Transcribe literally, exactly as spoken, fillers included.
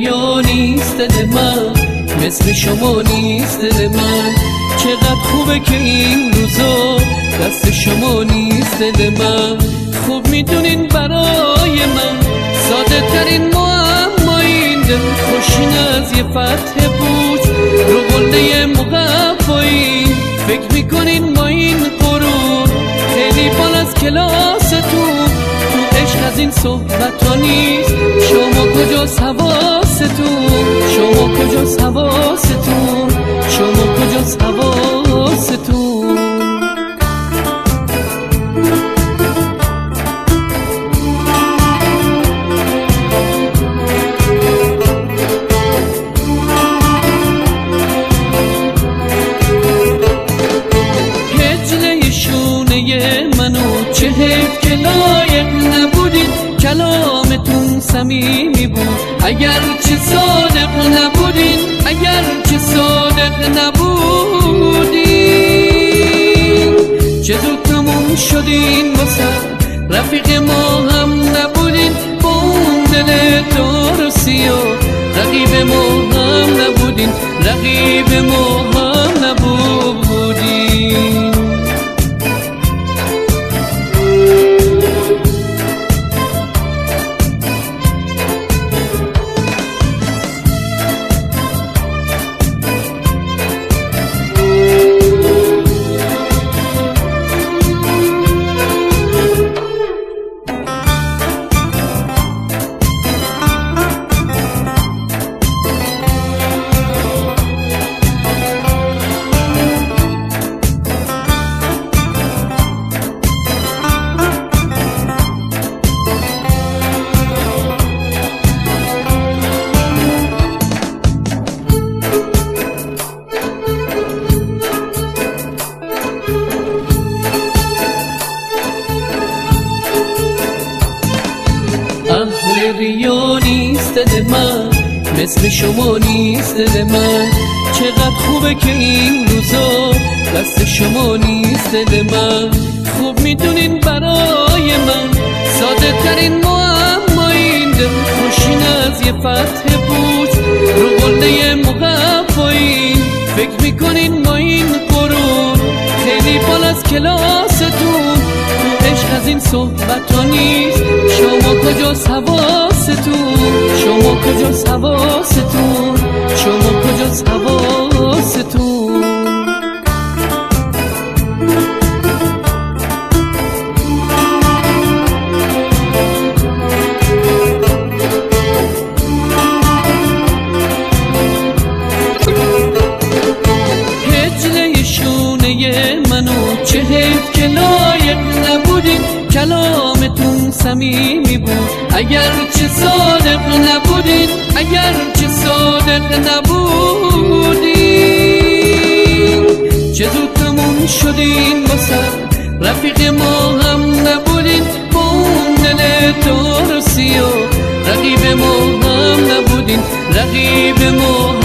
ریا نیست دل من، مثل شما نیست دل من. چقدر خوبه که این روزا دست شما نیست دل من. خوب میدونین برای من ساده ترین معما این دل خوشین از یه فتح بود رو قله مقفایی. فکر میکنین ما این غرور خیلی بالا از کلاستون، تو عشق از این صحبت ها نیست. شما کجاست حواستون، شما کجاست حواستون، شما کجاست حواستون. هجله شونه منو چه حیف که لایق نبودید، کلامتون صمیمی بود اگر چه صادق نبودین، اگر چه صادق نبودین. چه زود تموم شدین واسه رفیق ما هم نبودین، با اون دل دار و سیاه رقیب ما هم نبودین، رقیب ما هم نبودین. اهل ریا نیست دل من، مثل شما نیست دل من. چقدر خوبه که این روزا دست شما نیست دل من. خوب میدونین برای من ساده ترین معما این دل خوشین از یه فتح بود رو قله مقفایی. فکر میکنین ما این غرور خیلی بالا از کلاستون، تو عشق از این صحبت ها نیست. شما کجاست حواستون، شما کجاست حواستون، شما کجاست حواستون. هجله شونه منو چه حیف که لایق نبودین، کلامتون صمیمی بود اگر چه صادق نبودین، اگر چه صادق نبودین. چه زود تموم شدین واسه رفیق ما هم نبودین، با اون دل دار و سیاه رقیب ما هم نبودین، رقیب ما هم